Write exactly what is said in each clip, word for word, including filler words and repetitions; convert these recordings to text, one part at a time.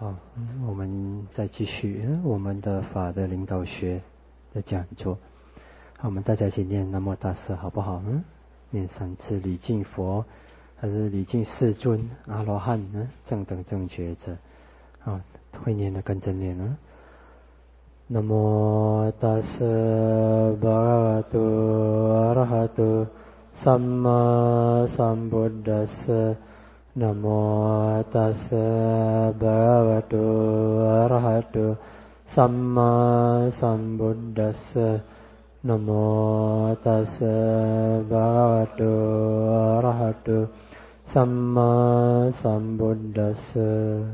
好，我们再继续我们的法的领导学的讲座。好，我们大家一起念南无大士好不好？嗯，念三次礼敬佛，还是礼敬世尊、阿罗汉呢？正等正觉者。好，会念的跟着念啊。南无大士巴嘎多阿拉哈多萨玛萨布达斯。南无大士巴嘎多阿拉哈多萨玛萨布达斯。南无大士巴嘎多阿拉哈多萨玛萨布达斯。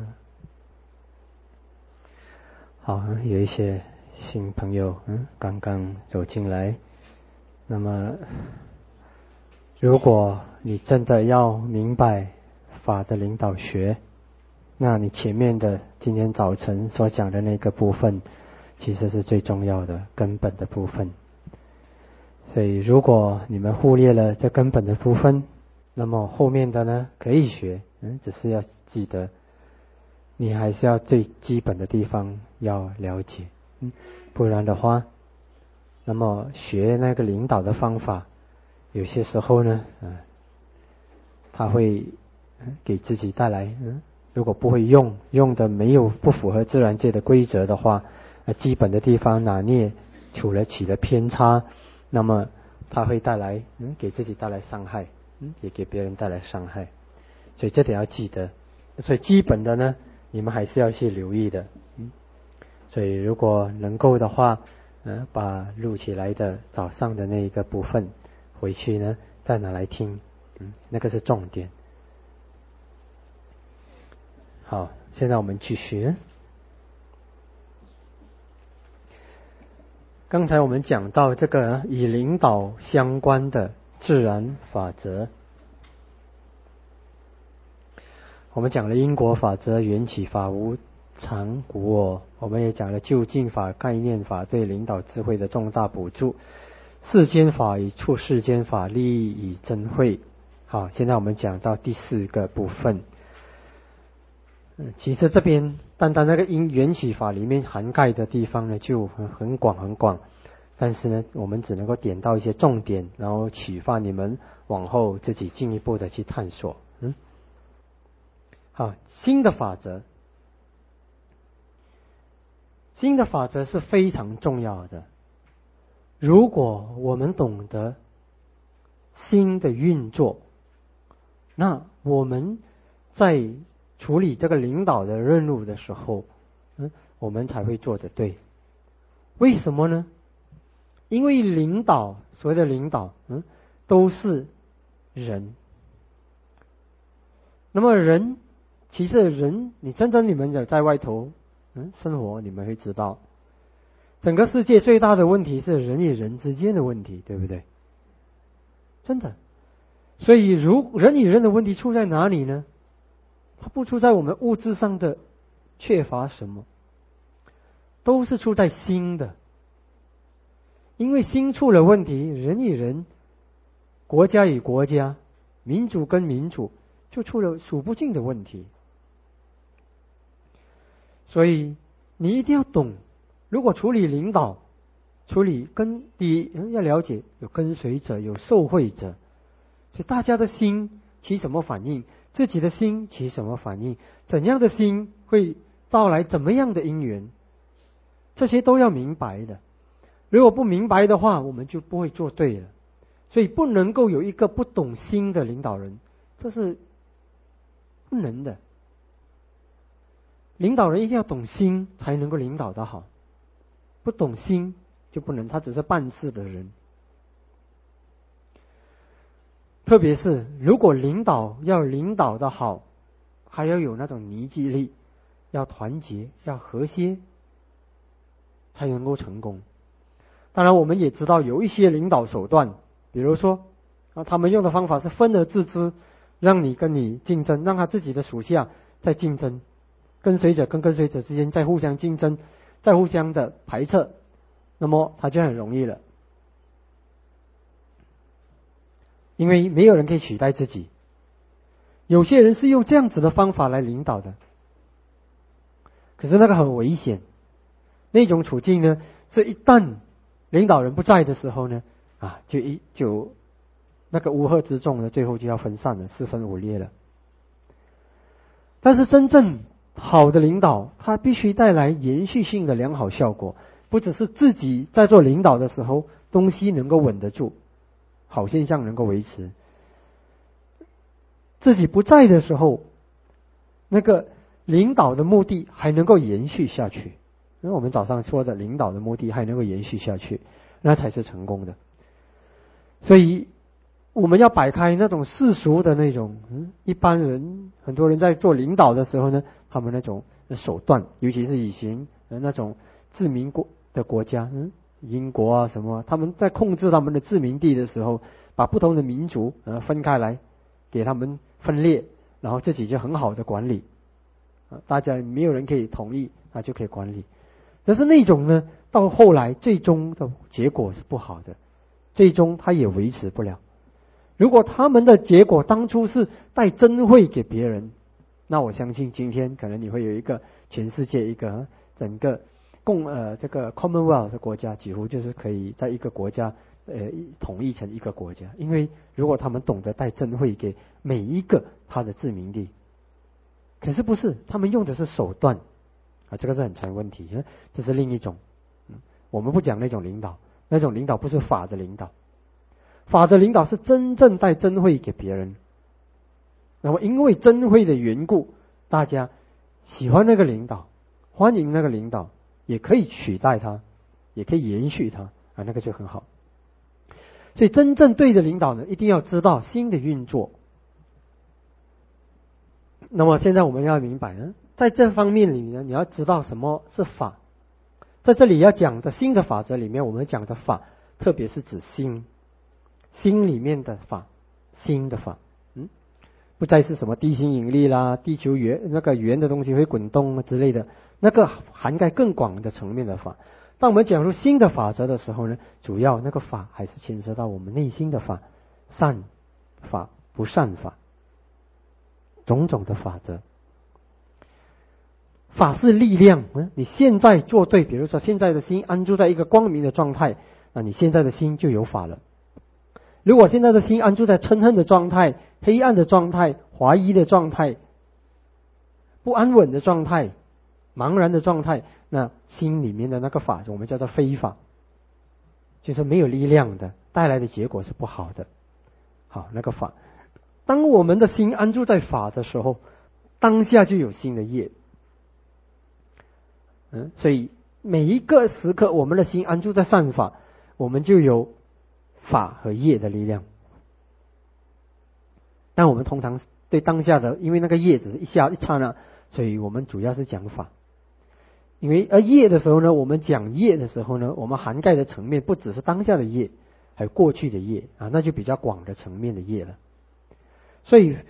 好，有一些新朋友，嗯，刚刚走进来。那么，如果你真的要明白法的领导学，那你前面的今天早晨所讲的那个部分，其实是最重要的根本的部分。所以，如果你们忽略了这根本的部分，那么后面的呢可以学，嗯，只是要记得。你还是要最基本的地方要了解，嗯，不然的话，那么学那个领导的方法，有些时候呢，嗯，他会给自己带来，嗯，如果不会用，用的没有不符合自然界的规则的话，呃，基本的地方拿捏出了起了偏差，那么他会带来，嗯，给自己带来伤害，嗯，也给别人带来伤害，所以这点要记得。所以基本的呢，你们还是要去留意的，嗯，所以如果能够的话，呃，把录起来的早上的那一个部分回去呢，再拿来听，嗯，那个是重点。好，现在我们继续。刚才我们讲到这个与领导相关的自然法则。我们讲了因果法则、缘起法、无常无我，我们也讲了究竟法、概念法对领导智慧的重大补助，世间法与处世间法利益与真慧。好，现在我们讲到第四个部分。嗯，其实这边单单那个因缘起法里面涵盖的地方呢，就很很广很广，但是呢，我们只能够点到一些重点，然后启发你们往后自己进一步的去探索。嗯。好，新的法则，新的法则是非常重要的。如果我们懂得新的运作，那我们在处理这个领导的任务的时候，嗯，我们才会做得对。为什么呢？因为领导，所谓的领导，嗯，都是人。那么人。其实人，你真正你们有在外头嗯生活，你们会知道，整个世界最大的问题是人与人之间的问题，对不对？真的。所以如人与人的问题出在哪里呢？它不出在我们物质上的缺乏什么，都是出在心的。因为心出了问题，人与人、国家与国家、民主跟民主就出了数不尽的问题。所以你一定要懂，如果处理领导，处理跟第一要了解有跟随者，有受惠者，所以大家的心起什么反应，自己的心起什么反应，怎样的心会招来怎么样的因缘，这些都要明白的。如果不明白的话，我们就不会做对了。所以不能够有一个不懂心的领导人，这是不能的。领导人一定要懂心，才能够领导得好。不懂心就不能，他只是办事的人。特别是如果领导要领导得好，还要有那种凝聚力，要团结，要和谐，才能够成功。当然我们也知道有一些领导手段，比如说啊，他们用的方法是分而治之，让你跟你竞争，让他自己的属下在竞争，跟随者跟跟随者之间在互相竞争，在互相的排斥，那么他就很容易了。因为没有人可以取代自己。有些人是用这样子的方法来领导的， 可是那个很危险，那种处境呢，是一旦领导人不在的时候呢，啊，就一就那个乌合之众呢，最后就要分散了，四分五裂了。但是真正好的领导，他必须带来延续性的良好效果，不只是自己在做领导的时候，东西能够稳得住，好现象能够维持，自己不在的时候，那个领导的目的还能够延续下去。因为我们早上说的领导的目的还能够延续下去，那才是成功的。所以我们要摆开那种世俗的那种，嗯，一般人很多人在做领导的时候呢，他们那种手段，尤其是以前那种殖民国的国家，嗯，英国啊什么，他们在控制他们的殖民地的时候，把不同的民族呃分开来，给他们分裂，然后自己就很好的管理，啊，大家没有人可以同意，他就可以管理。但是那种呢，到后来最终的结果是不好的，最终他也维持不了。如果他们的结果当初是带珍惠给别人，那我相信今天可能你会有一个全世界一个整个共呃这个 Commonwealth 的国家，几乎就是可以在一个国家呃统一成一个国家。因为如果他们懂得带珍惠给每一个他的殖民地，可是不是，他们用的是手段啊，这个是很成问题，这是另一种。我们不讲那种领导，那种领导不是法的领导。法的领导是真正带珍惠给别人，那么因为珍惠的缘故，大家喜欢那个领导，欢迎那个领导，也可以取代他，也可以延续他啊，那个就很好。所以真正对的领导呢，一定要知道心的运作。那么现在我们要明白呢，在这方面里面，你要知道什么是法。在这里要讲的新的法则里面，我们讲的法，特别是指心。心里面的法，心的法，嗯，不再是什么地心引力啦、地球圆那个圆的东西会滚动之类的，那个涵盖更广的层面的法。当我们讲入新的法则的时候呢，主要那个法还是牵涉到我们内心的法，善法、不善法，种种的法则。法是力量，嗯，你现在做对，比如说现在的心安住在一个光明的状态，那你现在的心就有法了。如果现在的心安住在嗔恨的状态、黑暗的状态、怀疑的状态、不安稳的状态、茫然的状态，那心里面的那个法，我们叫做非法，就是没有力量的，带来的结果是不好的。好，那个法，当我们的心安住在法的时候，当下就有新的业。嗯，所以每一个时刻，我们的心安住在善法，我们就有法和业的力量。但我们通常对当下的，因为那个业只是一下一刹那，所以我们主要是讲法。因为而业的时候呢，我们讲业的时候呢，我们涵盖的层面不只是当下的业，还有过去的业啊，那就比较广的层面的业了。所以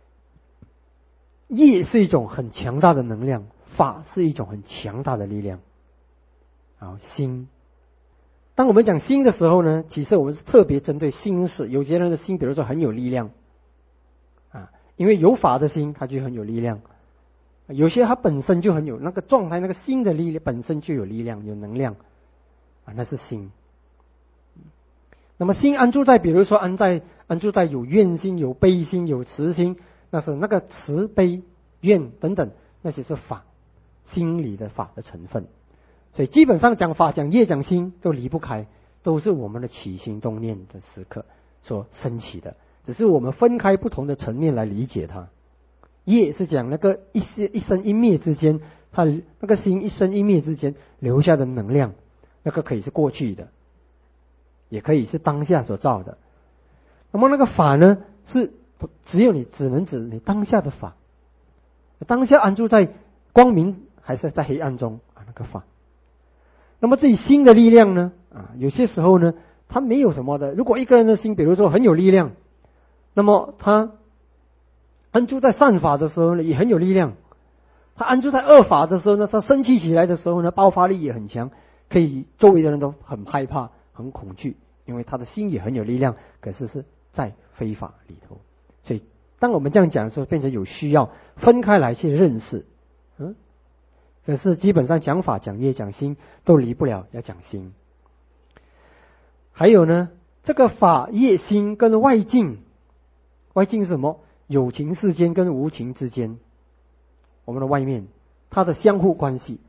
业是一种很强大的能量，法是一种很强大的力量。好，心。当我们讲心的时候呢，其实我们是特别针对心事。有些人的心，比如说很有力量啊，因为有法的心，它就很有力量。有些它本身就很有那个状态，那个心的力量本身就有力量、有能量啊，那是心。那么心安住在，比如说安在安住在有怨心、有悲心、有慈心，那是那个慈悲怨等等，那些是法，心里的法的成分。所以基本上讲法、讲业、讲心都离不开，都是我们的起心动念的时刻所升起的，只是我们分开不同的层面来理解它。业是讲那个一一生一灭之间，它那个心一生一灭之间留下的能量，那个可以是过去的，也可以是当下所造的。那么那个法呢，是只有你只能指你当下的法，当下安住在光明还是在黑暗中啊？那个法。那么自己心的力量呢？啊，有些时候呢，他没有什么的。如果一个人的心，比如说很有力量，那么他安住在善法的时候呢，也很有力量；他安住在恶法的时候呢，他生气起来的时候呢，爆发力也很强，可以周围的人都很害怕、很恐惧，因为他的心也很有力量，可是是在非法里头。所以，当我们这样讲的时候，变成有需要分开来去认识。嗯， 可是基本上讲法、讲业、讲心都离不了要讲心。还有呢，这个法业心跟外境，外境是什么？有情世间跟无情之间，我们的外面它的相互关系。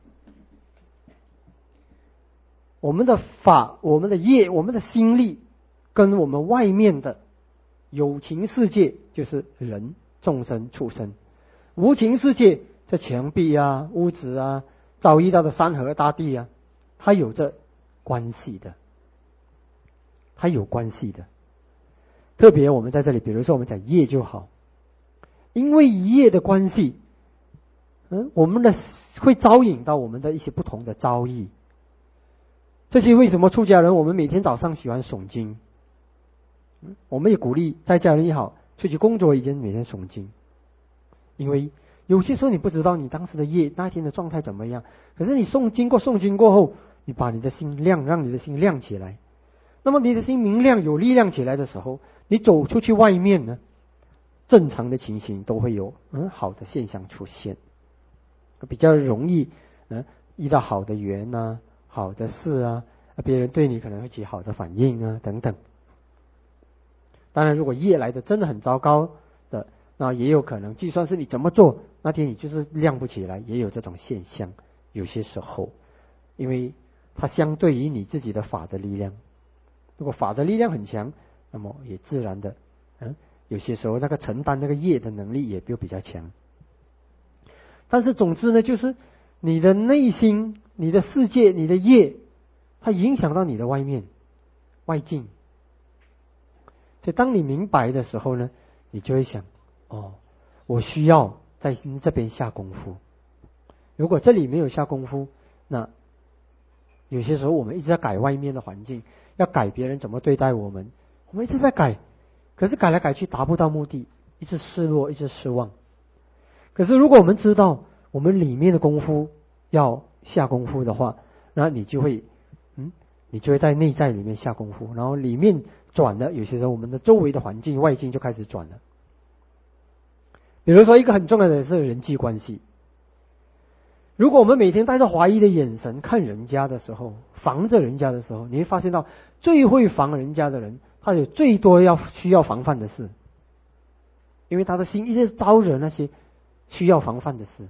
我们的法、我们的业、我们的心力跟我们外面的有情世界，就是人、众生、畜生；无情世界，这墙壁啊、屋子啊、遭遇到的山河大地啊，它有着关系的，它有关系的。特别我们在这里，比如说我们讲业就好，因为业的关系，嗯，我们的会招引到我们的一些不同的遭遇。这些为什么出家人我们每天早上喜欢诵经？我们也鼓励在家人也好，出去工作已经每天诵经，因为有些时候你不知道你当时的业那一天的状态怎么样，可是你诵经过诵经过后，你把你的心亮，让你的心亮起来。那么你的心明亮有力量起来的时候，你走出去外面呢，正常的情形都会有很好的现象出现，比较容易嗯遇到好的缘啊、好的事啊，别人对你可能会起好的反应啊等等。当然如果业来的真的很糟糕的，那也有可能就算是你怎么做，那天你就是亮不起来，也有这种现象。有些时候因为它相对于你自己的法的力量，如果法的力量很强，那么也自然的嗯，有些时候那个承担那个业的能力也就比较强。但是总之呢，就是你的内心、你的世界、你的业，它影响到你的外面外境。所以当你明白的时候呢，你就会想，哦，我需要在这边下功夫。如果这里没有下功夫，那有些时候我们一直在改外面的环境，要改别人怎么对待我们，我们一直在改，可是改来改去达不到目的，一直失落，一直失望。可是如果我们知道我们里面的功夫要下功夫的话，那你就会嗯，你就会在内在里面下功夫，然后里面转了，有些时候我们的周围的环境外境就开始转了。比如说一个很重要的是人际关系，如果我们每天带着怀疑的眼神看人家的时候，防着人家的时候，你会发现到最会防人家的人，他有最多要需要防范的事，因为他的心一直招惹那些需要防范的事。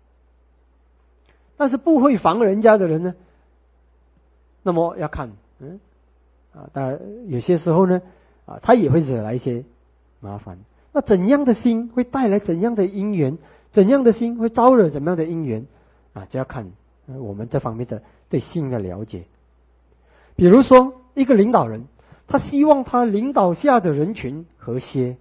但是不会防人家的人呢，那么要看嗯啊，当然有些时候呢啊，他也会惹来一些麻烦。那怎样的心会带来怎样的因缘，怎样的心会招惹怎样的因缘啊，就要看我们这方面的对心的了解。比如说一个领导人，他希望他领导下的人群和谐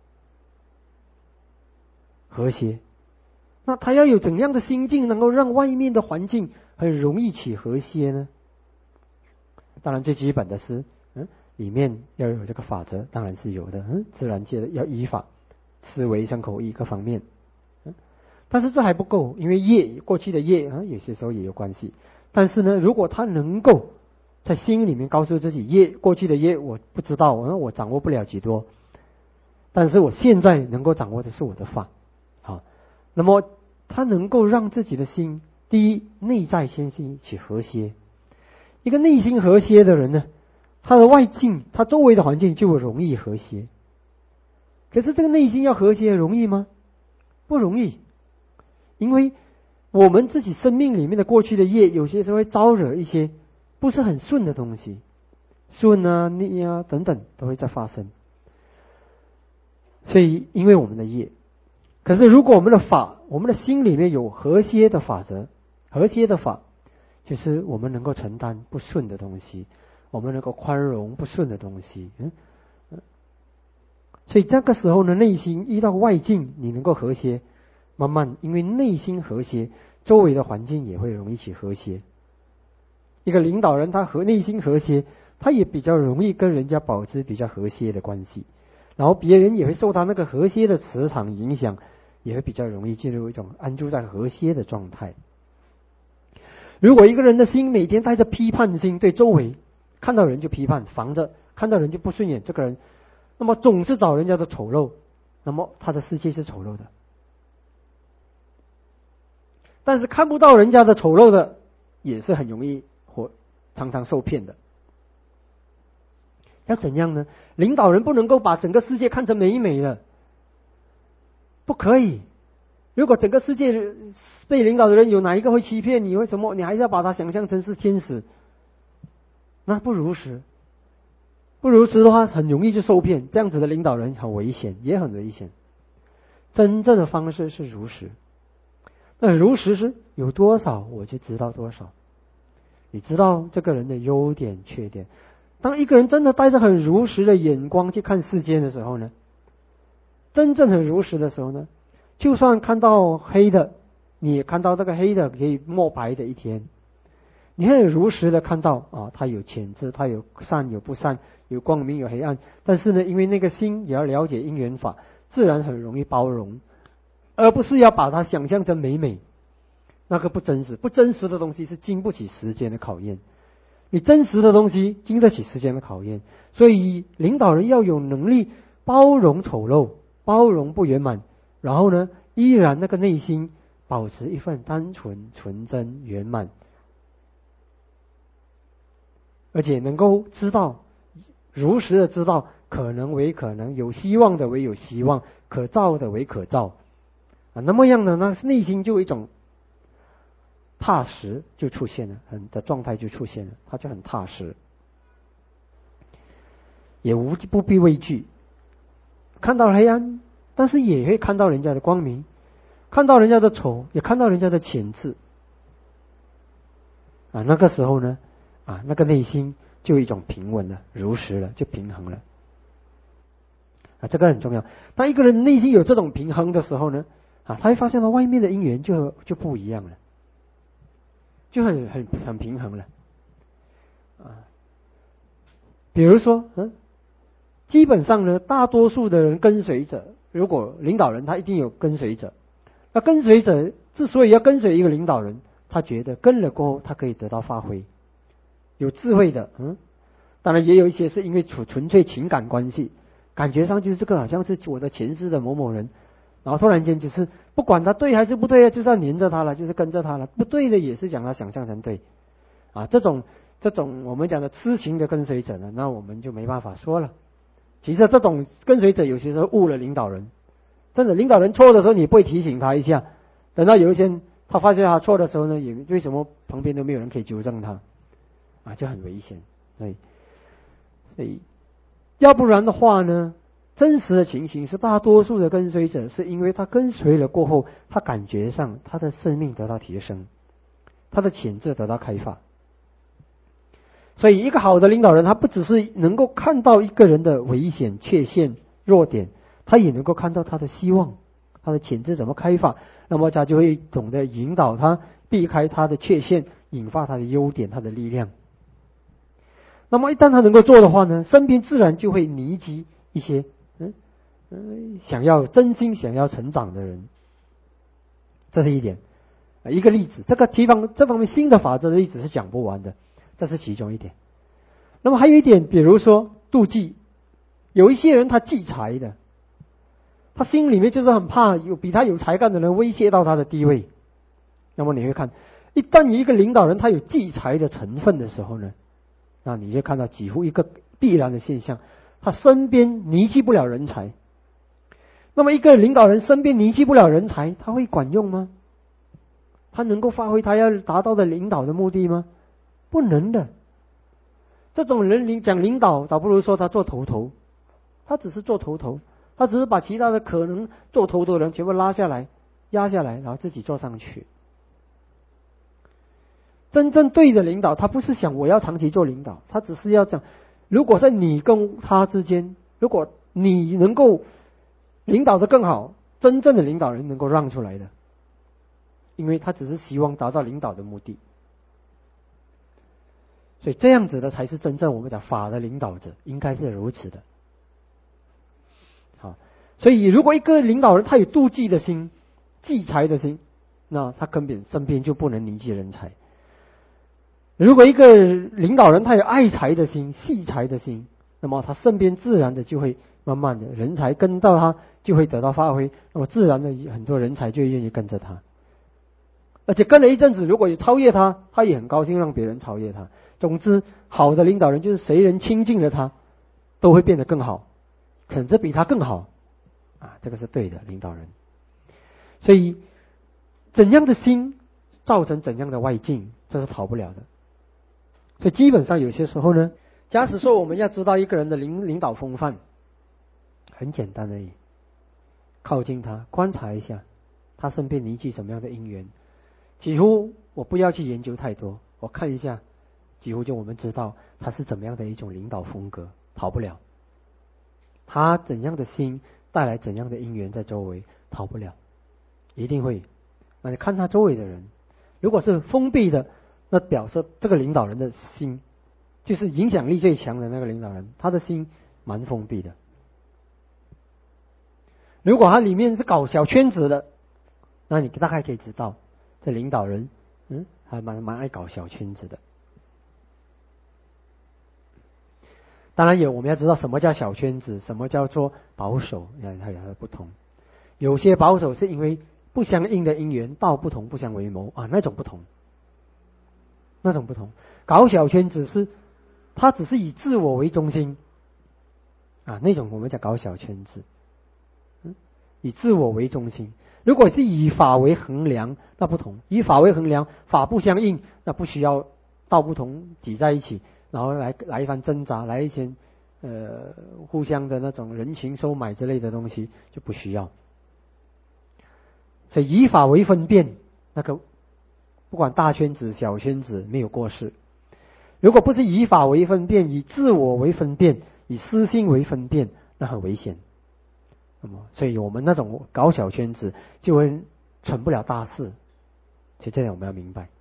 和谐，那他要有怎样的心境能够让外面的环境很容易起和谐呢？当然最基本的是嗯，里面要有这个法则，当然是有的，嗯，自然界的要依法思维身口意各方面，嗯，但是这还不够，因为业过去的业啊，有些时候也有关系。但是呢，如果他能够在心里面告诉自己，业过去的业我不知道，我我掌握不了几多，但是我现在能够掌握的是我的法，好，那么他能够让自己的心，第一内在先心起和谐。一个内心和谐的人呢，他的外境，他周围的环境就容易和谐。可是这个内心要和谐容易吗？不容易，因为我们自己生命里面的过去的业，有些时候会招惹一些不是很顺的东西，顺啊、逆啊等等都会在发生。所以因为我们的业，可是如果我们的法，我们的心里面有和谐的法则，和谐的法就是我们能够承担不顺的东西，我们能够宽容不顺的东西，嗯，所以这个时候呢，内心遇到外境，你能够和谐，慢慢因为内心和谐，周围的环境也会容易起和谐。一个领导人他和内心和谐，他也比较容易跟人家保持比较和谐的关系，然后别人也会受他那个和谐的磁场影响，也会比较容易进入一种安住在和谐的状态。如果一个人的心每天带着批判心，对周围看到人就批判，防着看到人就不顺眼，这个人那么总是找人家的丑陋，那么他的世界是丑陋的。 但是看不到人家的丑陋的，也是很容易或常常受骗的。要怎样呢？领导人不能够把整个世界看成美美的，不可以。如果整个世界被领导的人有哪一个会欺骗你，为什么你还是要把他想象成是天使？那不如实，不如实的话，很容易就受骗。这样子的领导人很危险，也很危险。真正的方式是如实。那如实是有多少，我就知道多少。你知道这个人的优点、缺点。当一个人真的带着很如实的眼光去看世间的时候呢，真正很如实的时候呢，就算看到黑的，你也看到这个黑的可以抹白的一天。你很如实的看到啊，它有潜质，它有善有不善，有光明有黑暗。但是呢，因为那个心也要了解因缘法，自然很容易包容，而不是要把它想象成美美。那个不真实，不真实的东西是经不起时间的考验。你真实的东西经得起时间的考验，所以领导人要有能力包容丑陋，包容不圆满，然后呢，依然那个内心保持一份单纯、纯真、圆满，而且能够知道，如实的知道，可能为可能，有希望的为有希望，可造的为可造啊。那么样呢，那内心就有一种踏实就出现了，很的状态就出现了，他就很踏实，也无不必畏惧。看到黑暗，但是也会看到人家的光明，看到人家的丑，也看到人家的潜质啊。那个时候呢，啊，那个内心就有一种平稳了，如实了，就平衡了啊。这个很重要。当一个人内心有这种平衡的时候呢，啊，他会发现到外面的因缘就就不一样了。就很很很平衡了啊。比如说，嗯，基本上呢，大多数的人跟随者，如果领导人他一定有跟随者，那跟随者之所以要跟随一个领导人，他觉得跟了过后，他可以得到发挥，有智慧的，嗯，当然也有一些是因为纯纯粹情感关系，感觉上就是这个好像是我的前世的某某人。然后突然间就是不管他对还是不对啊，就是要黏着他了，就是跟着他了。不对的也是讲他想象成对啊，这种这种我们讲的痴情的跟随者呢，那我们就没办法说了。其实这种跟随者有些时候误了领导人，真的领导人错的时候你不会提醒他一下，等到有一天他发现他错的时候呢，也为什么旁边都没有人可以纠正他啊，就很危险。所以所以要不然的话呢，真实的情形是大多数的跟随者是因为他跟随了过后，他感觉上他的生命得到提升，他的潜质得到开发。所以一个好的领导人，他不只是能够看到一个人的危险、缺陷、弱点，他也能够看到他的希望，他的潜质怎么开发，那么他就会懂得引导他避开他的缺陷，引发他的优点，他的力量。那么一旦他能够做的话呢，身边自然就会凝集一些嗯嗯想要真心想要成长的人。这是一点，一个例子。这个地方这方面新的法则的例子是讲不完的，这是其中一点。那么还有一点，比如说妒忌，有一些人他忌财的，他心里面就是很怕有比他有才干的人威胁到他的地位。那么你会看，一旦一个领导人他有忌财的成分的时候呢，那你就看到几乎一个必然的现象，他身边凝聚不了人才。那么一个领导人身边凝聚不了人才，他会管用吗？他能够发挥他要达到的领导的目的吗？不能的。这种人领讲领导，倒不如说他做头头，他只是做头头，他只是把其他的可能做头头的人全部拉下来、压下来，然后自己做上去。真正对的领导，他不是想我要长期做领导，他只是要讲，如果在你跟他之间，如果你能够领导的更好，真正的领导人能够让出来的，因为他只是希望达到领导的目的。所以这样子的才是真正我们讲法的领导者，应该是如此的。好，所以如果一个领导人他有妒忌的心、忌财的心，那他根本身边就不能凝聚人才。如果一个领导人他有爱财的心、惜财的心，那么他身边自然的就会慢慢的人才跟到他，就会得到发挥，那么自然的很多人才就愿意跟着他。 而且跟了一阵子，如果有超越他，他也很高兴让别人超越他。总之，好的领导人就是谁人亲近了他，都会变得更好，甚至比他更好啊，这个是对的领导人。所以，怎样的心造成怎样的外境，这是逃不了的。所以基本上有些时候呢，假使说我们要知道一个人的领领导风范，很简单而已，靠近他，观察一下他身边凝聚什么样的因缘。几乎我不要去研究太多，我看一下，几乎就我们知道他是怎么样的一种领导风格，逃不了。他怎样的心带来怎样的因缘在周围，逃不了，一定会。那你看他周围的人，如果是封闭的，那表示这个领导人的心，就是影响力最强的那个领导人，他的心蛮封闭的。如果他里面是搞小圈子的，那你大概可以知道，这领导人，嗯，还蛮蛮爱搞小圈子的。当然有，我们要知道什么叫小圈子，什么叫做保守，它有它的不同。有些保守是因为不相应的因缘，道不同不相为谋啊，那种不同，那种不同。搞小圈子是，他只是以自我为中心啊，那种我们叫搞小圈子，嗯，以自我为中心。如果是以法为衡量，那不同。以法为衡量，法不相应，那不需要道不同挤在一起，然后来来一番挣扎，来一些呃互相的那种人情收买之类的东西就不需要。所以以法为分辨，那个不管大圈子小圈子没有过失。如果不是以法为分辨，以自我为分辨，以私心为分辨，那很危险。那么，所以我们那种搞小圈子就会成不了大事，所以这点我们要明白。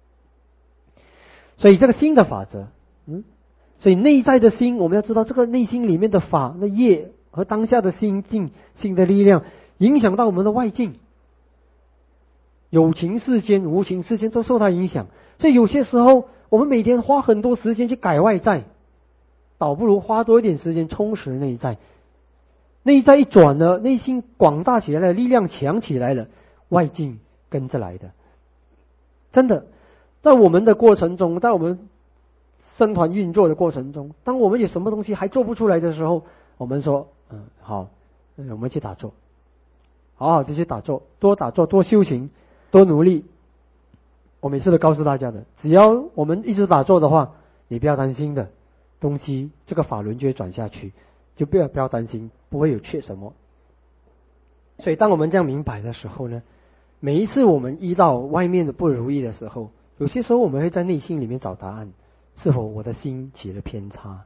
所以这个心的法则，嗯，所以内在的心，我们要知道这个内心里面的法、那业和当下的心境、心的力量，影响到我们的外境，有情世间、无情世间都受它影响。所以有些时候，我们每天花很多时间去改外在，倒不如花多一点时间充实内在。内在一转了，内心广大起来了，力量强起来了，外境跟着来的。真的，在我们的过程中，在我们僧团运作的过程中，当我们有什么东西还做不出来的时候，我们说，嗯，好，我们去打坐，好好的去打坐，多打坐，多修行，多努力。我每次都告诉大家的，只要我们一直打坐的话，你不要担心的东西，这个法轮就会转下去，就不要不要担心，不会有缺什么。所以当我们这样明白的时候呢，每一次我们遇到外面的不如意的时候，有些时候我们会在内心里面找答案，是否我的心起了偏差？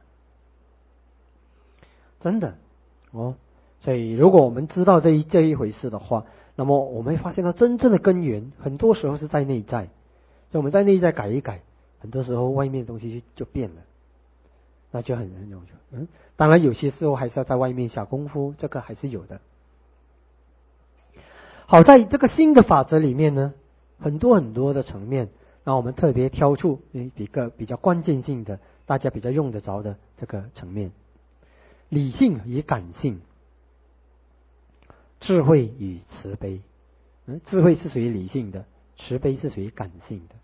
真的哦，所以如果我们知道这一这一回事的话，那么我们会发现到真正的根源，很多时候是在内在。所以我们在内在改一改，很多时候外面的东西就变了，那就很很有趣。嗯，当然有些时候还是要在外面下功夫，这个还是有的。好在这个新的法则里面呢，很多很多的层面，让我们特别挑出一个比较关键性的，大家比较用得着的这个层面：理性与感性，智慧与慈悲。嗯，智慧是属于理性的，慈悲是属于感性的。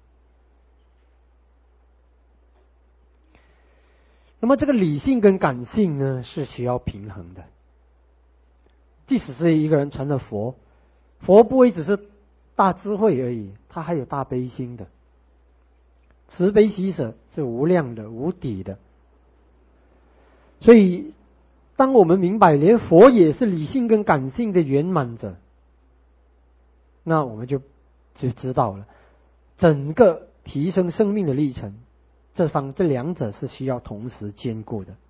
那么这个理性跟感性呢，是需要平衡的。即使是一个人成了佛，佛不会只是大智慧而已，他还有大悲心的。慈悲喜舍是无量的、无底的。所以，当我们明白连佛也是理性跟感性的圆满者，那我们就就知道了，整个提升生命的历程，这方这两者是需要同时兼顾的。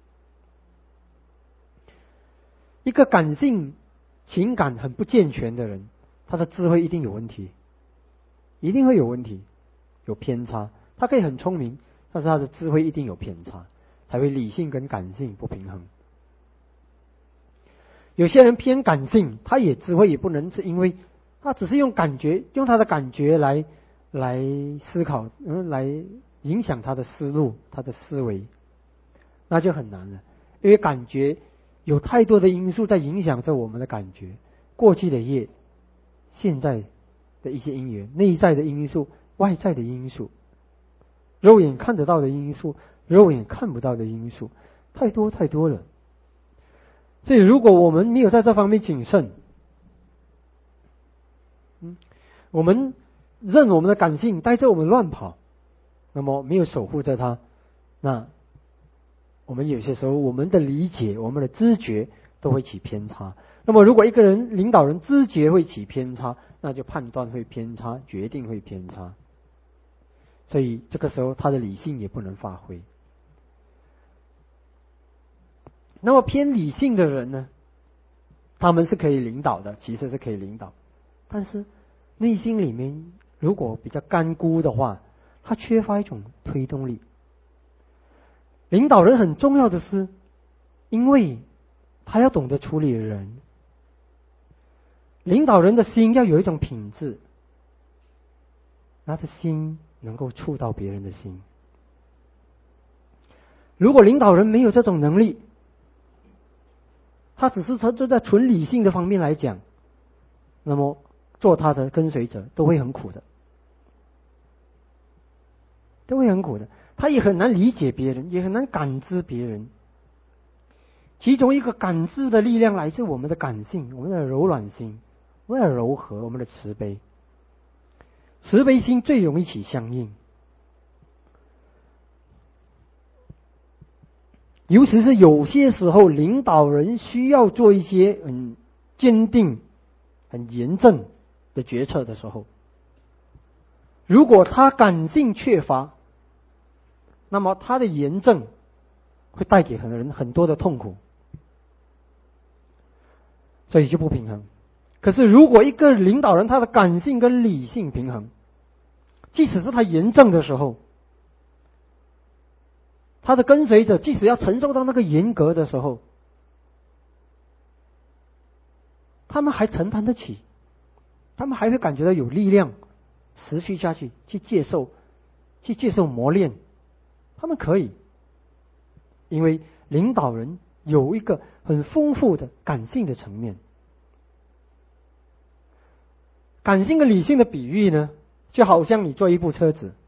一个感性情感很不健全的人，他的智慧一定有问题，一定会有问题，有偏差。他可以很聪明，但是他的智慧一定有偏差，才会理性跟感性不平衡。有些人偏感性，他也智慧也不能，是因为他只是用感觉，用他的感觉来来思考，嗯，来影响他的思路、他的思维，那就很难了。因为感觉有太多的因素在影响着我们的感觉，过去的业、现在的一些因缘，内在的因素、外在的因素，肉眼看得到的因素、肉眼看不到的因素，太多太多了。所以如果我们没有在这方面谨慎，嗯，我们任我们的感性带着我们乱跑，那么没有守护着它，那我们有些时候我们的理解、我们的知觉都会起偏差。那么如果一个人领导人知觉会起偏差，那就判断会偏差，决定会偏差，所以这个时候他的理性也不能发挥。那么偏理性的人呢，他们是可以领导的，其实是可以领导，但是内心里面如果比较干枯的话，他缺乏一种推动力。领导人很重要的是，因为他要懂得处理人。领导人的心要有一种品质，他的心能够触到别人的心。如果领导人没有这种能力，他只是就在纯理性的方面来讲，那么做他的跟随者都会很苦的，都会很苦的。他也很难理解别人，也很难感知别人。其中一个感知的力量来自我们的感性，我们的柔软心，我们的柔和，我们的慈悲。慈悲心最容易起相应，尤其是有些时候领导人需要做一些很坚定、很严正的决策的时候，如果他感性缺乏，那么他的严正会带给很多人很多的痛苦，所以就不平衡。可是如果一个领导人他的感性跟理性平衡，即使是他严正的时候，他的跟随者即使要承受到那个严格的时候，他们还承担得起，他们还会感觉到有力量持续下去，去接受去接受磨练，他们可以，因为领导人有一个很丰富的感性的层面。感性跟理性的比喻呢，就好像你坐一部车子，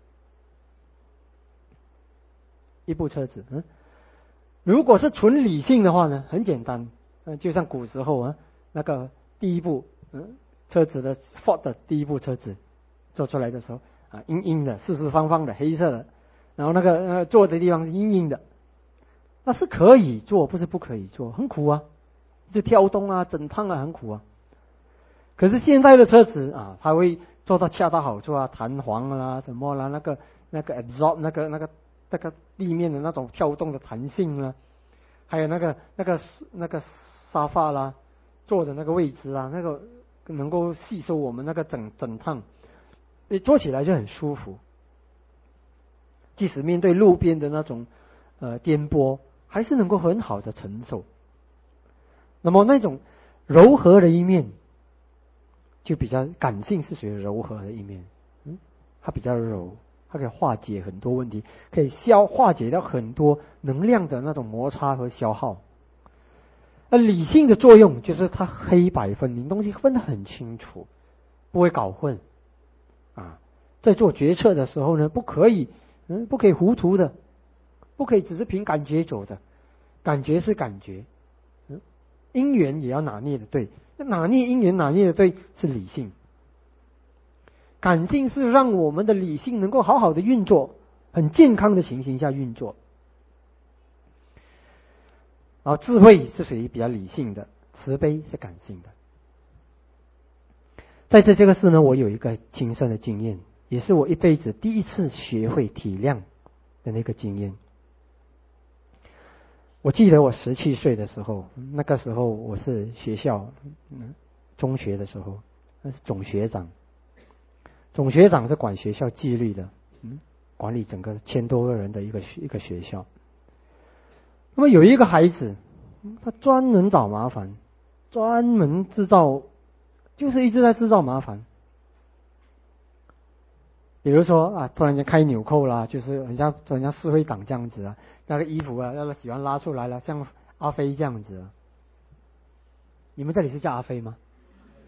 一部车子，嗯，如果是纯理性的话呢，很简单，嗯，就像古时候啊，那个第一部嗯车子的 Ford 的第一部车子做出来的时候啊，硬硬的，四四方方的，黑色的，然后那个呃坐的地方是硬硬的，那是可以做，不是不可以做，很苦啊，就跳动啊、整烫啊，很苦啊。可是现在的车子啊，它会做到恰到好处啊，弹簧啦、什么啦，那个那个 absorb 那个那个那个地面的那种跳动的弹性啦，还有那个那个那个沙发啦，坐的那个位置啊，那个能够吸收我们那个整整烫，你坐起来就很舒服。即使面对路边的那种呃颠簸，还是能够很好的承受。那么那种柔和的一面，就比较感性是属于柔和的一面，嗯，它比较柔，它可以化解很多问题，可以消化解掉很多能量的那种摩擦和消耗。而理性的作用就是它黑白分明，东西分得很清楚，不会搞混啊。在做决策的时候呢，不可以，嗯，不可以糊涂的，不可以只是凭感觉走的，感觉是感觉，嗯，因缘也要拿捏的对。拿捏因缘拿捏的对是理性，感性是让我们的理性能够好好的运作，很健康的情形下运作。然后智慧是属于比较理性的，慈悲是感性的。在这这个事呢，我有一个亲身的经验，也是我一辈子第一次学会体谅的那个经验。我记得我十七岁的时候，那个时候我是学校，嗯，中学的时候，那是总学长。总学长是管学校纪律的，嗯，管理整个千多个人的一个一个学校。那么有一个孩子，他专门找麻烦，专门制造，就是一直在制造麻烦。比如说啊，突然间开纽扣啦，就是很像很像社会党这样子啊，那个衣服啊，要是喜欢拉出来了，像阿飞这样子啊。你们这里是叫阿飞吗？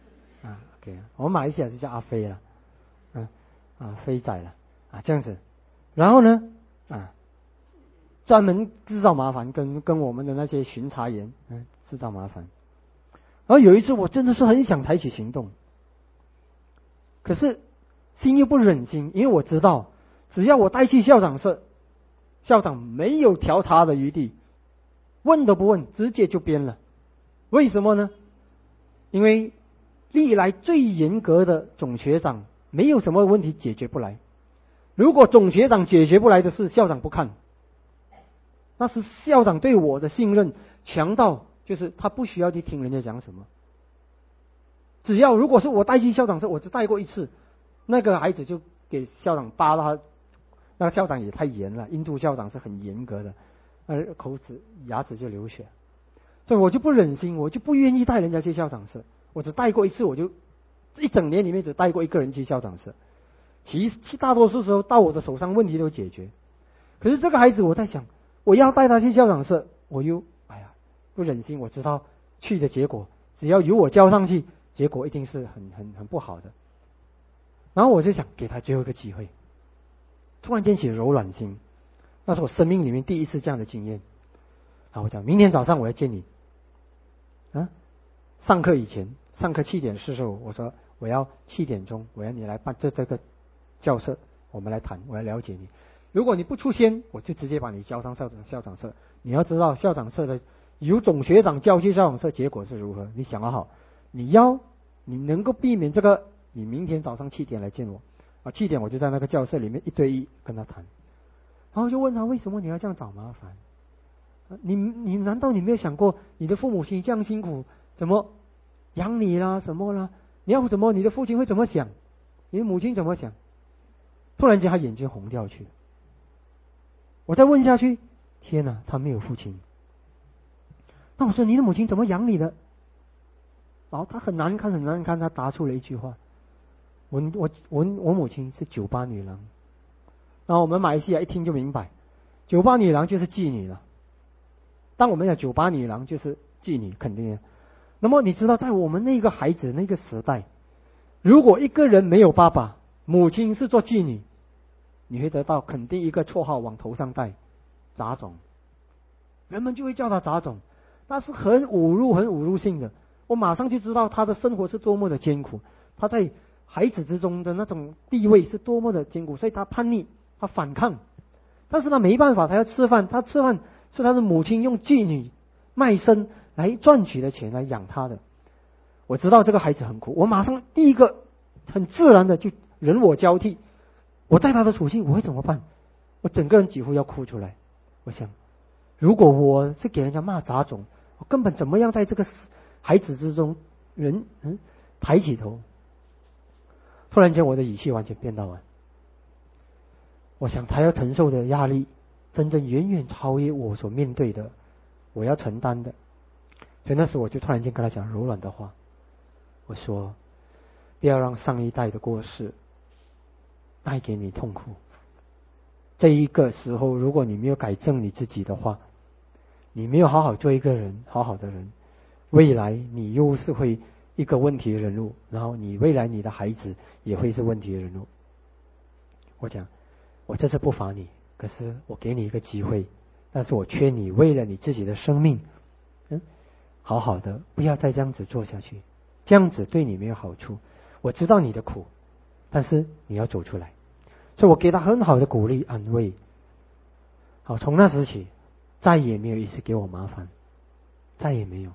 啊 ，OK， 我们马来西亚是叫阿飞了，嗯啊飞仔了啊这样子，然后呢啊专门制造麻烦，跟跟我们的那些巡查员嗯制造麻烦。然后有一次我真的是很想采取行动，可是心又不忍心，因为我知道只要我带去校长室，校长没有调查的余地，问都不问，直接就编了。为什么呢？因为历来最严格的总学长没有什么问题解决不来，如果总学长解决不来的事，校长不看，那是校长对我的信任强到就是他不需要去听人家讲什么，只要如果是我带去校长室，我只带过一次，那个孩子就给校长扒到他，那个校长也太严了，印度校长是很严格的，呃口齿牙齿就流血，所以我就不忍心，我就不愿意带人家去校长室，我只带过一次，我就一整年里面只带过一个人去校长室，其其大多数时候到我的手上问题都解决。可是这个孩子我在想，我要带他去校长室，我又哎呀不忍心，我知道去的结果只要由我交上去，结果一定是很很很不好的。然后我就想给他最后一个机会，突然间起柔软心，那是我生命里面第一次这样的经验。然后我讲明天早上我要见你，啊，上课以前，上课七点四十五，我说我要七点钟，我要你来办这这个教室，我们来谈，我要了解你。如果你不出现，我就直接把你交上校长校长室。你要知道校长室的由总学长交去校长室，结果是如何？你想得好，你要你能够避免这个，你明天早上七点来见我啊，七点我就在那个教室里面一对一跟他谈。然后就问他为什么你要这样找麻烦？你你难道你没有想过你的父母亲这样辛苦，怎么养你啦什么啦？你要怎么你的父亲会怎么想？你的母亲怎么想？突然间他眼睛红掉去了。我再问下去，天哪，他没有父亲。那我说你的母亲怎么养你的？然后他很难看很难看，他答出了一句话：我我我我母亲是酒吧女郎。然后我们马来西亚一听就明白，酒吧女郎就是妓女了。当我们讲酒吧女郎就是妓女，肯定的。那么你知道，在我们那个孩子那个时代，如果一个人没有爸爸，母亲是做妓女，你会得到肯定一个绰号往头上戴，杂种。人们就会叫他杂种，那是很侮辱很侮辱性的。我马上就知道他的生活是多么的艰苦，他在孩子之中的那种地位是多么的艰苦，所以他叛逆，他反抗，但是他没办法，他要吃饭，他吃饭是他的母亲用妓女卖身来赚取的钱来养他的。我知道这个孩子很苦，我马上第一个很自然的就人我交替。我在他的处境我会怎么办？我整个人几乎要哭出来。我想，如果我是给人家骂杂种，我根本怎么样在这个孩子之中人嗯抬起头。突然间我的语气完全变到了，我想他要承受的压力真正远远超越我所面对的，我要承担的。所以那时我就突然间跟他讲柔软的话，我说不要让上一代的过失带给你痛苦。这一个时候如果你没有改正你自己的话，你没有好好做一个人好好的人，未来你又是会一个问题人物，然后你未来你的孩子也会是问题人物。我讲我这次不罚你，可是我给你一个机会，但是我劝你为了你自己的生命嗯，好好的不要再这样子做下去，这样子对你没有好处。我知道你的苦，但是你要走出来。所以我给他很好的鼓励安慰。好，从那时起再也没有一次给我麻烦，再也没有。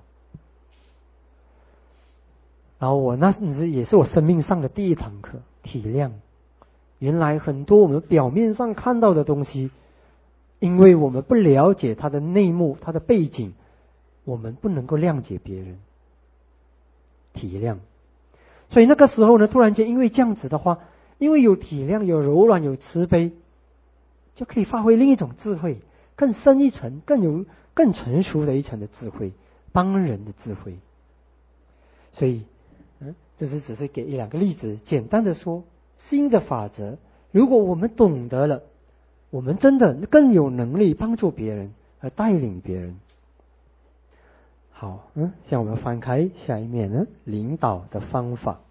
然后我那时也是我生命上的第一堂课，体谅。原来很多我们表面上看到的东西，因为我们不了解它的内幕它的背景，我们不能够谅解别人。体谅。所以那个时候呢，突然间因为这样子的话，因为有体谅有柔软有慈悲，就可以发挥另一种智慧，更深一层更有更成熟的一层的智慧，帮人的智慧。所以嗯，这是只是给一两个例子，简单的说新的法则，如果我们懂得了，我们真的更有能力帮助别人和带领别人。好，嗯，像我们翻开下一面呢，领导的方法。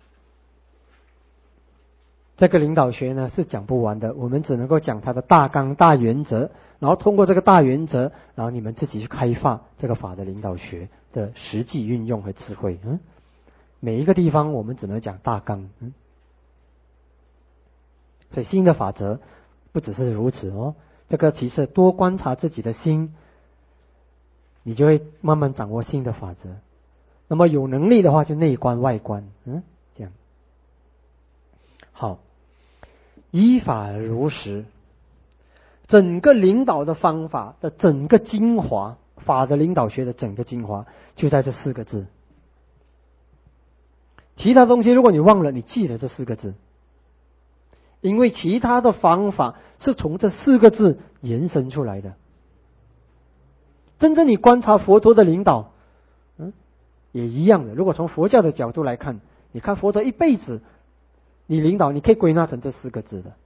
这个领导学呢是讲不完的，我们只能够讲它的大纲、大原则，然后通过这个大原则，然后你们自己去开发这个法的领导学的实际运用和智慧。嗯，每一个地方我们只能讲大纲。嗯，所以心的法则不只是如此哦，这个其实多观察自己的心，你就会慢慢掌握心的法则。那么有能力的话，就内观外观。嗯，这样好。依法如实，整个领导的方法的整个精华，法的领导学的整个精华就在这四个字。其他东西如果你忘了，你记得这四个字，因为其他的方法是从这四个字延伸出来的。真正你观察佛陀的领导，嗯，也一样的。如果从佛教的角度来看，你看佛陀一辈子，你领导你可以归纳成这四个字的。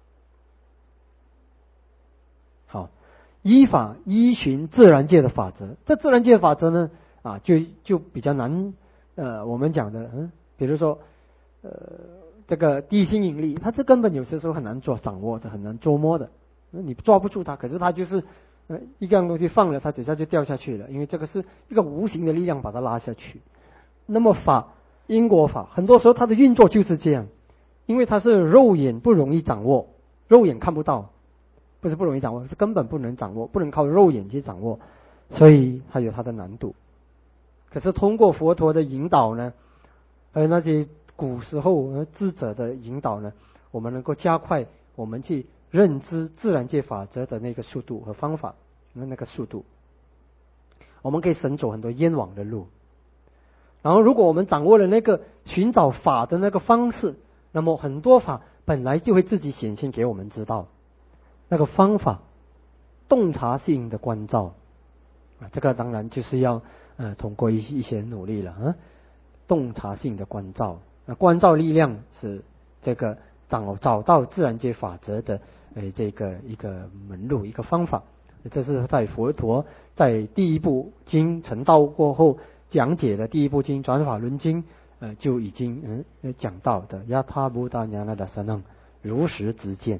好，依法依循自然界的法则。这自然界的法则呢，啊，就就比较难。呃，我们讲的，嗯，比如说，呃，这个地心引力，它这根本有些时候很难做掌握的，很难捉摸的。你抓不住它，可是它就是，呃，一样东西放了，它底下就掉下去了，因为这个是一个无形的力量把它拉下去。那么法，因果法，很多时候它的运作就是这样。因为它是肉眼不容易掌握，肉眼看不到，不是不容易掌握，是根本不能掌握，不能靠肉眼去掌握，所以它有它的难度。可是通过佛陀的引导呢，还有那些古时候智者的引导呢，我们能够加快我们去认知自然界法则的那个速度和方法，那个速度，我们可以省走很多冤枉的路。然后如果我们掌握了那个寻找法的那个方式，那么很多法本来就会自己显现给我们知道。那个方法，洞察性的关照啊，这个当然就是要呃通过一一些努力了啊。洞察性的关照，那关照力量是这个找找到自然界法则的呃这个一个门路一个方法。这是在佛陀在第一部经成道过后讲解的第一部经转法轮经。呃，就已经嗯讲到的亚他布达尼那达三能如实直见。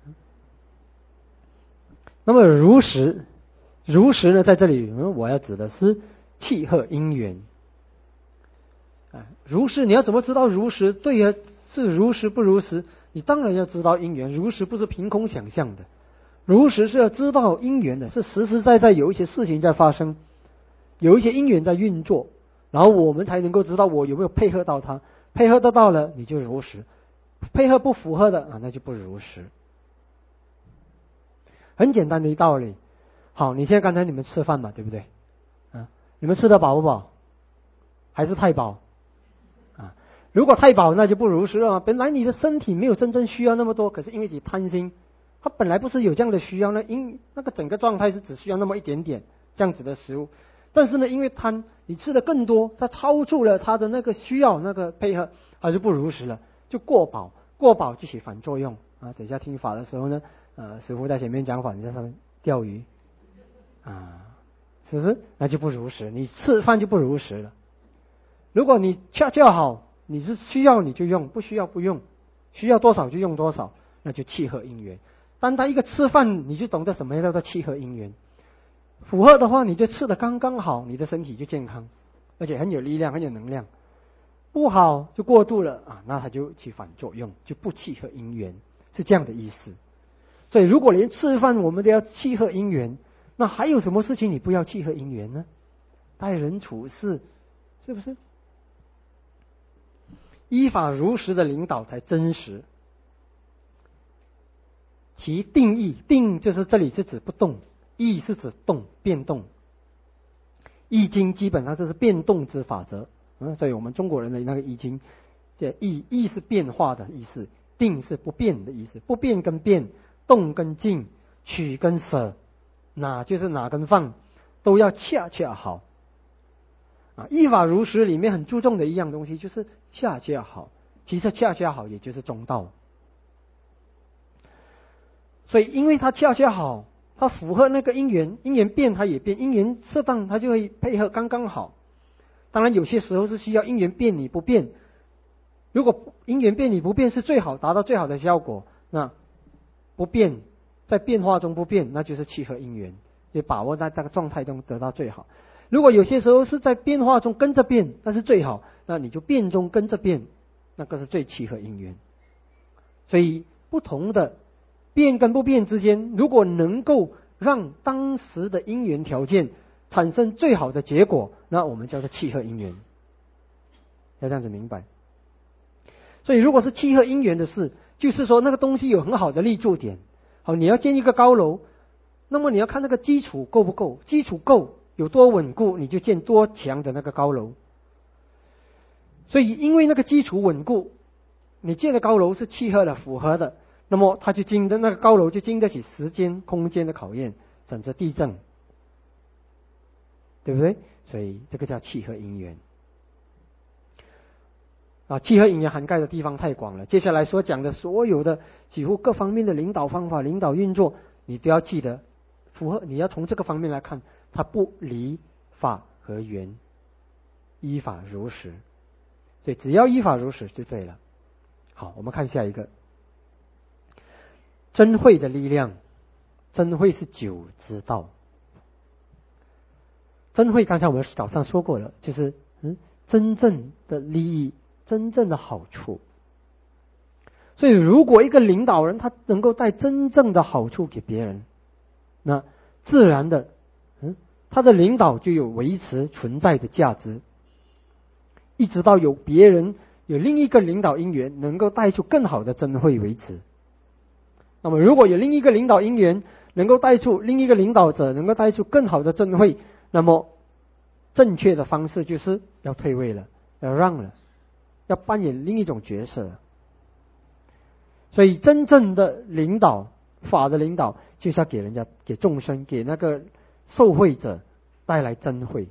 那么如实，如实呢，在这里嗯，我要指的是契合因缘。啊，如实你要怎么知道如实？对呀，是如实不如实？你当然要知道因缘。如实不是凭空想象的，如实是要知道因缘的，是实实在在有一些事情在发生，有一些因缘在运作。然后我们才能够知道我有没有配合到它，配合得到了你就如实，配合不符合的啊那就不如实。很简单的一道理。好，你现在刚才你们吃饭嘛，对不对？啊，你们吃得饱不饱？还是太饱？啊，如果太饱那就不如实了。本来你的身体没有真正需要那么多，可是因为你贪心，它本来不是有这样的需要呢，因那个整个状态是只需要那么一点点这样子的食物。但是呢，因为贪，你吃的更多，它超出了它的那个需要，那个配合还是不如实了，就过饱，过饱就起反作用啊。等一下听法的时候呢，呃，师父在前面讲法，你在上面钓鱼啊，是不是？那就不如实，你吃饭就不如实了。如果你恰恰好，你是需要你就用，不需要不用，需要多少就用多少，那就契合因缘。单单一个吃饭，你就懂得什么叫做契合因缘。符合的话，你就吃的刚刚好，你的身体就健康，而且很有力量，很有能量。不好就过度了啊，那它就起反作用，就不契合因缘，是这样的意思。所以，如果连吃饭我们都要契合因缘，那还有什么事情你不要契合因缘呢？待人处事，是不是？依法如实的领导才真实。其定义，定就是这里是指不动。意是指动，变动。易经基本上就是变动之法则，嗯，所以我们中国人的那个易经，这易易是变化的意思，定是不变的意思，不变跟变，动跟静，取跟舍，哪就是哪跟放，都要恰恰好。啊，依法如实里面很注重的一样东西就是恰恰好，其实恰恰好也就是中道。所以因为它恰恰好。它符合那个因缘，因缘变它也变，因缘适当它就会配合刚刚好。当然有些时候是需要因缘变你不变， 如果因缘变与不变是最好达到最好的效果，那不变在变化中不变，那就是契合因缘，也把握在这个状态中得到最好。如果有些时候是在变化中跟着变，那是最好，那你就变中跟着变，那个是最契合因缘。所以不同的变跟不变之间，如果能够让当时的因缘条件产生最好的结果，那我们叫做契合因缘，要这样子明白。所以如果是契合因缘的事，就是说那个东西有很好的立足点。好，你要建一个高楼，那么你要看那个基础够不够，基础够有多稳固，你就建多强的那个高楼。所以因为那个基础稳固，你建的高楼是契合的符合的，那么它就经得那个高楼就经得起时间空间的考验，甚至地震，对不对？所以这个叫契合因缘啊。契合因缘涵盖的地方太广了，接下来所讲的所有的几乎各方面的领导方法、领导运作，你都要记得符合，你要从这个方面来看，它不离法和缘，依法如实。所以只要依法如实就对了。好，我们看下一个，真慧的力量。真慧是九之道。真慧刚才我们早上说过了，就是嗯真正的利益，真正的好处。所以如果一个领导人他能够带真正的好处给别人，那自然的嗯他的领导就有维持存在的价值，一直到有别人有另一个领导因缘能够带出更好的真慧为止。那么如果有另一个领导因缘能够带出另一个领导者能够带出更好的真慧，那么正确的方式就是要退位了，要让了，要扮演另一种角色了。所以真正的领导，法的领导，就是要给人家、给众生、给那个受惠者带来真慧。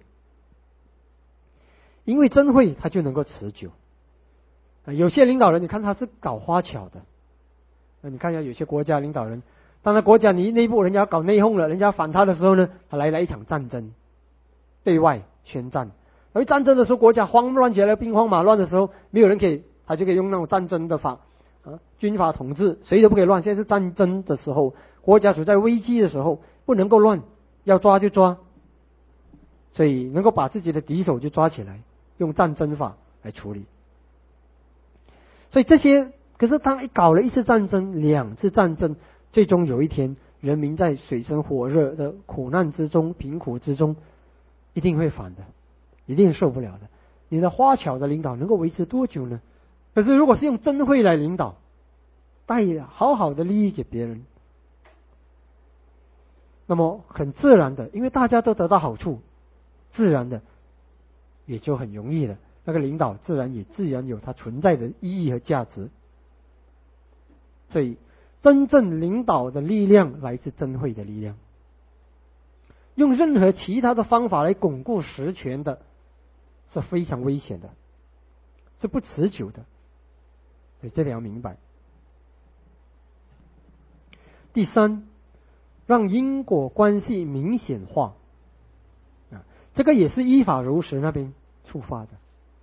因为真慧他就能够持久。有些领导人你看他是搞花巧的，你看一下有些国家领导人，当然国家你内部人家搞内讧了，人家反他的时候呢，他来了一场战争，对外宣战。而战争的时候国家慌乱起来，兵荒马乱的时候，没有人可以，他就可以用那种战争的法啊，军法统治，谁都不可以乱。现在是战争的时候，国家处在危机的时候，不能够乱，要抓就抓，所以能够把自己的敌手就抓起来，用战争法来处理。所以这些，可是当一搞了一次战争、两次战争，最终有一天，人民在水深火热的苦难之中、贫苦之中，一定会反的，一定受不了的。你的花巧的领导能够维持多久呢？可是如果是用真慧来领导，带好好的利益给别人，那么很自然的，因为大家都得到好处，自然的也就很容易了。那个领导自然也自然有它存在的意义和价值。所以真正领导的力量来自真慧的力量。用任何其他的方法来巩固实权的是非常危险的，是不持久的。所以这点要明白。第三，让因果关系明显化啊，这个也是依法如实那边触发的。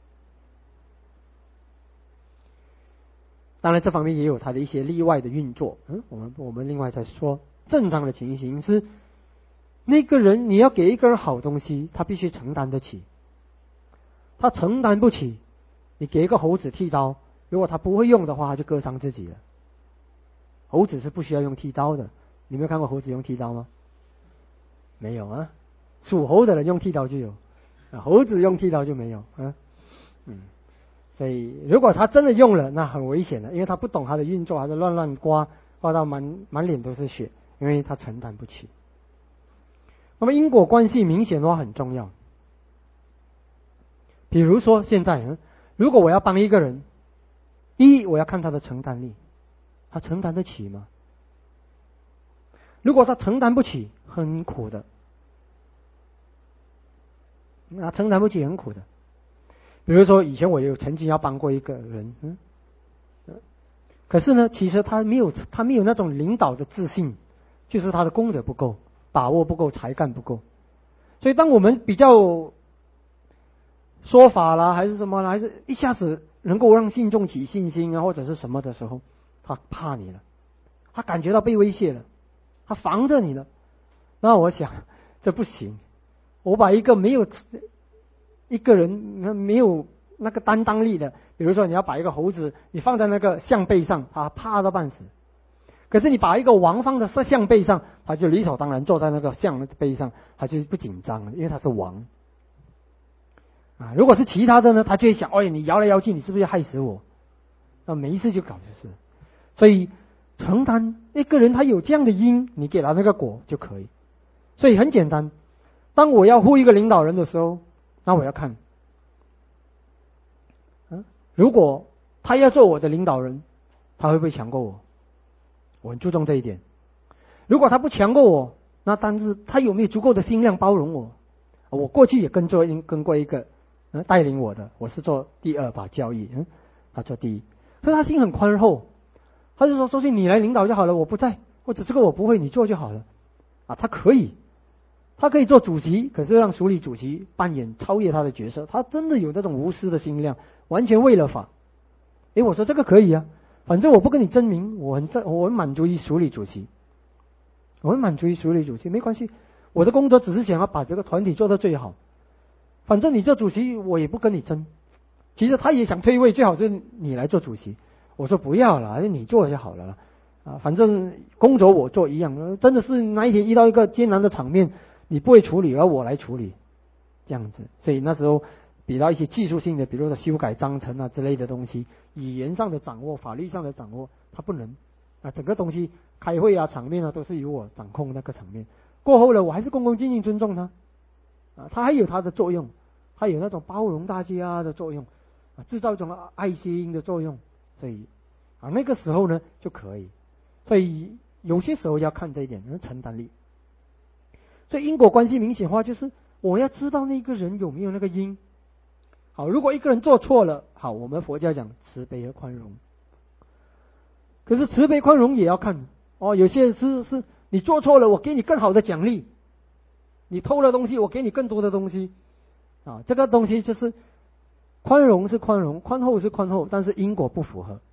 当然这方面也有它的一些例外的运作，嗯，我们我们另外再说。正常的情形是，那个人你要给一个人好东西，他必须承担得起。他承担不起，你给一个猴子剃刀，如果他不会用的话，他就割伤自己了。猴子是不需要用剃刀的，你没有看过猴子用剃刀吗？没有啊，属猴的人用剃刀就有，猴子用剃刀就没有啊。嗯。所以如果他真的用了，那很危险的，因为他不懂他的运作，还是乱乱刮，刮到满满脸都是血，因为他承担不起。那么因果关系明显化很重要。比如说现在，如果我要帮一个人，一我要看他的承担力，他承担得起吗？如果他承担不起，很苦的，那承担不起很苦的。比如说以前我有曾经要帮过一个人，嗯，可是呢，其实他没有他没有那种领导的自信，就是他的功德不够，把握不够，才干不够。所以当我们比较说法啦，还是什么啦，还是一下子能够让信众起信心啊，或者是什么的时候，他怕你了，他感觉到被威胁了，他防着你了。那我想这不行，我把一个没有一个人没有那个担当力的，比如说你要把一个猴子你放在那个象背上，他怕到半死。可是你把一个王放在象背上，他就理所当然坐在那个象背上，他就不紧张了，因为他是王。啊，如果是其他的呢，他就会想，哎，你摇来摇去，你是不是要害死我？那每一次就搞就是，所以承担一个人他有这样的因，你给他那个果就可以。所以很简单，当我要护一个领导人的时候，那我要看，嗯，如果他要做我的领导人，他会不会强过我？我很注重这一点。如果他不强过我，那但是他有没有足够的心量包容我？我过去也跟做跟过一个嗯带领我的，我是做第二把交椅，嗯，他做第一，所以他心很宽厚，他就说周信你来领导就好了，我不在，或者这个我不会，你做就好了啊，他可以，他可以做主席，可是让署理主席扮演超越他的角色，他真的有这种无私的心量，完全为了法。诶，我说这个可以啊，反正我不跟你争名，我很在我很满足于署理主席，我很满足于署理主席，没关系，我的工作只是想要把这个团体做到最好，反正你做主席我也不跟你争。其实他也想退位，最好是你来做主席，我说不要了，你做就好了啊，反正工作我做一样，真的是那一天遇到一个艰难的场面，你不会处理，而我来处理，这样子。所以那时候比到一些技术性的，比如说修改章程啊之类的东西，语言上的掌握、法律上的掌握，他不能啊，整个东西开会啊、场面啊都是由我掌控那个场面。过后了，我还是恭恭敬敬尊重他啊，他还有他的作用，他有那种包容大家的作用啊，制造一种爱心的作用，所以啊那个时候呢就可以。所以有些时候要看这一点，承担力。所以因果关系明显化，就是我要知道那个人有没有那个因。好，如果一个人做错了，好，我们佛教讲慈悲和宽容。可是慈悲宽容也要看哦，有些是是你做错了，我给你更好的奖励；你偷了东西，我给你更多的东西。啊，这个东西就是宽容是宽容，宽厚是宽厚，但是因果不符合。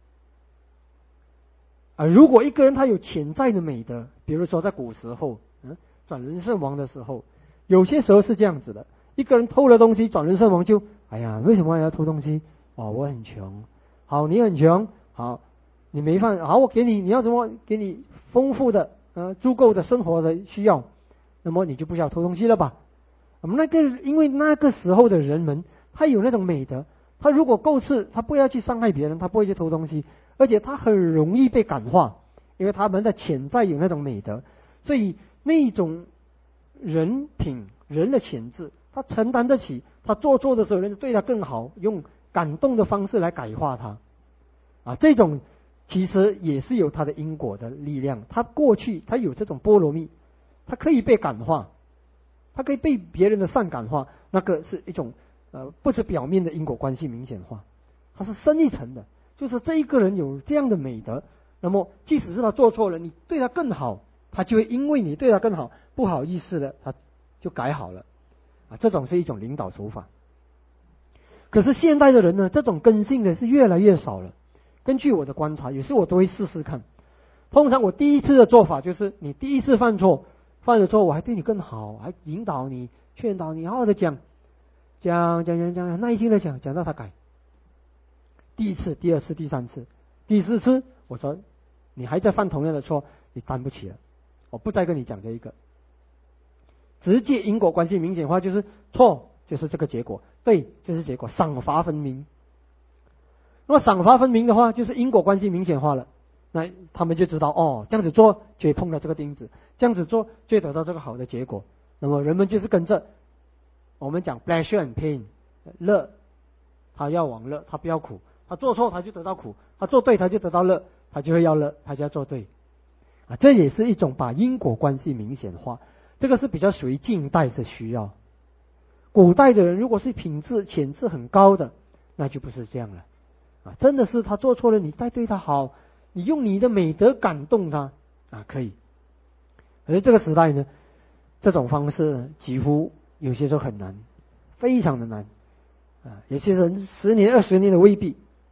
啊，如果一个人他有潜在的美德，比如说在古时候，嗯，转轮圣王的时候，有些时候是这样子的：一个人偷了东西，转轮圣王就，哎呀，为什么要偷东西？哦，我很穷。好，你很穷，好，你没饭，好，我给你，你要什么？给你丰富的、呃，足够的生活的需要，那么你就不需要偷东西了吧？我们那个，因为那个时候的人们，他有那种美德，他如果够次，他不要去伤害别人，他不会去偷东西。而且他很容易被感化，因为他们的潜在有那种美德，所以那种人品、人的潜质，他承担得起。他做错的时候，人家对他更好，用感动的方式来感化他。啊，这种其实也是有他的因果的力量。他过去他有这种波罗蜜，他可以被感化，他可以被别人的善感化。那个是一种呃，不是表面的因果关系明显化，它是深一层的。就是这一个人有这样的美德，那么即使是他做错了，你对他更好，他就会因为你对他更好，不好意思的，他就改好了啊。这种是一种领导手法。可是现代的人呢，这种根性的是越来越少了。根据我的观察，有时我都会试试看。通常我第一次的做法就是，你第一次犯错，犯了错我还对你更好，还引导你、劝导你，好好的讲，讲讲讲讲，耐心的讲，讲到他改。第一次、第二次、第三次、第四次，我说你还在犯同样的错，你担不起了，我不再跟你讲这一个。直接因果关系明显化，就是错就是这个结果，对就是结果，赏罚分明。那么赏罚分明的话，就是因果关系明显化了，那他们就知道哦，这样子做就会碰到这个钉子，这样子做就会得到这个好的结果。那么人们就是跟着我们讲 pleasure and pain， 乐，他要往乐，他不要苦。他做错他就得到苦，他做对他就得到乐，他就会要乐，他就要做对啊。这也是一种把因果关系明显化，这个是比较属于近代的需要。古代的人如果是品质潜质很高的，那就不是这样了啊。真的是他做错了，你再对他好，你用你的美德感动他啊，可以。而这个时代呢，这种方式几乎有些时候很难，非常的难啊。有些人十年二十年的未必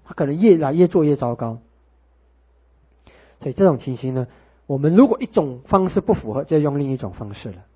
他可能越来越做越糟糕。所以这种情形呢，我们如果一种方式不符合，就要用另一种方式了。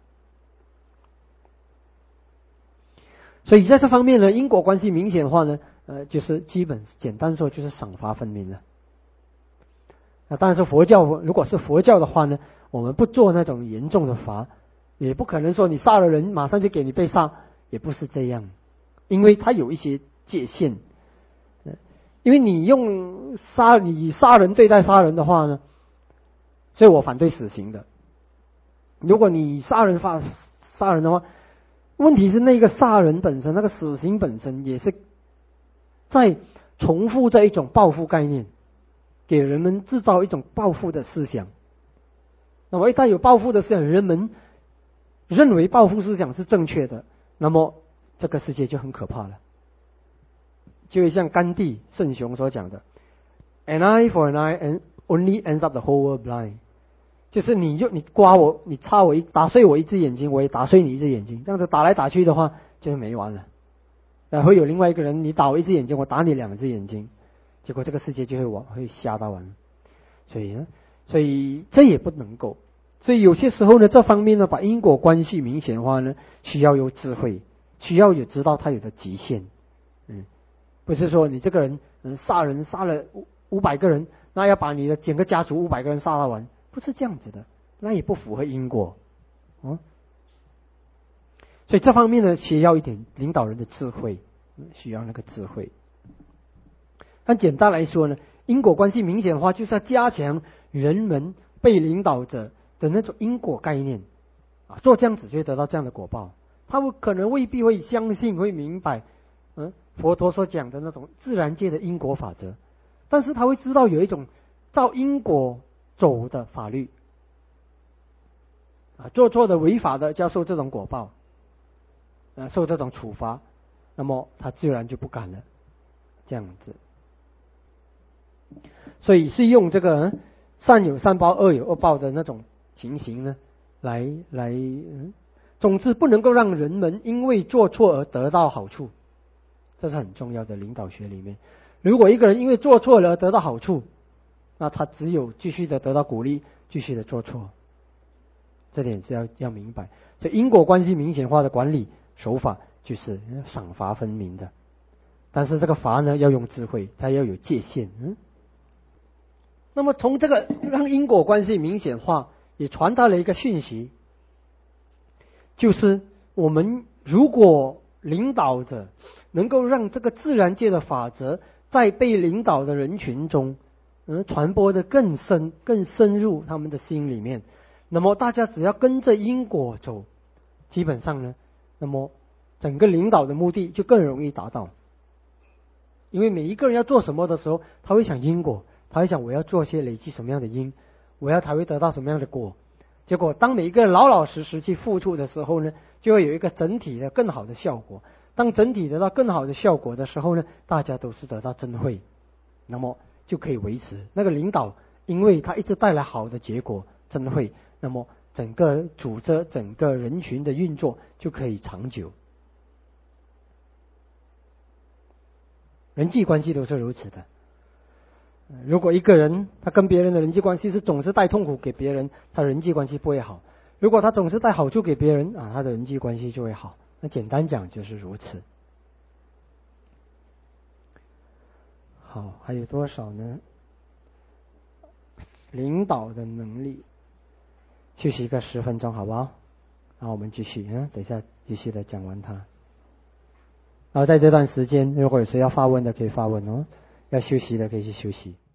所以在这方面呢，因果关系明显化呢，呃，就是基本简单说就是赏罚分明了。那当然是佛教，如果是佛教的话呢，我们不做那种严重的罚，也不可能说你杀了人马上就给你被杀，也不是这样，因为它有一些界限。因为你用杀你以杀人对待杀人的话呢，所以我反对死刑的。如果你杀人发杀人的话，问题是那个杀人本身，那个死刑本身也是在重复这一种报复概念，给人们制造一种报复的思想。那么一旦有报复的思想，人们认为报复思想是正确的，那么这个世界就很可怕了。就像甘地圣雄所讲的 ，an eye for an eye and only ends up the whole world blind， 就是你就你刮我，你插我一打碎我一只眼睛，我也打碎你一只眼睛，这样子打来打去的话，就没完了。然后会有另外一个人，你打我一只眼睛，我打你两只眼睛，结果这个世界就会完会瞎到完。所以呢，所以这也不能够。所以有些时候呢，这方面呢，把因果关系明显化呢，需要有智慧，需要有知道它有的极限。嗯。不是说你这个人嗯杀人杀了五五百个人，那要把你的整个家族五百个人杀到完，不是这样子的，那也不符合因果，嗯。所以这方面呢，需要一点领导人的智慧，需要那个智慧。但简单来说呢，因果关系明显化就是要加强人们被领导者的那种因果概念啊，做这样子就会得到这样的果报。他们可能未必会相信，会明白。嗯，佛陀所讲的那种自然界的因果法则，但是他会知道有一种照因果走的法律，啊，做错的违法的就要受这种果报，啊，受这种处罚，那么他自然就不敢了，这样子。所以是用这个、嗯、善有善报，恶有恶报的那种情形呢，来来，嗯，总之不能够让人们因为做错而得到好处。这是很重要的领导学里面，如果一个人因为做错了得到好处，那他只有继续的得到鼓励，继续的做错，这点是要要明白。所以因果关系明显化的管理手法就是赏罚分明的，但是这个罚呢要用智慧，它要有界限。嗯，那么从这个让因果关系明显化，也传达了一个讯息，就是我们如果领导者能够让这个自然界的法则在被领导的人群中，嗯，传播的更深、更深入他们的心里面，那么大家只要跟着因果走，基本上呢，那么整个领导的目的就更容易达到。因为每一个人要做什么的时候，他会想因果，他会想我要做些累积什么样的因，我要才会得到什么样的果。结果当每一个人老老实实去付出的时候呢，就会有一个整体的更好的效果。当整体得到更好的效果的时候呢，大家都是得到真慧，那么就可以维持那个领导，因为他一直带来好的结果真慧，那么整个组织整个人群的运作就可以长久。人际关系都是如此的，如果一个人他跟别人的人际关系是总是带痛苦给别人，他人际关系不会好；如果他总是带好处给别人啊，他的人际关系就会好。那简单讲就是如此。好，还有多少呢？领导的能力，休息一个十分钟好不好？然后我们继续，嗯，等一下继续的讲完它。然后在这段时间，如果有谁要发问的可以发问哦，要休息的可以去休息。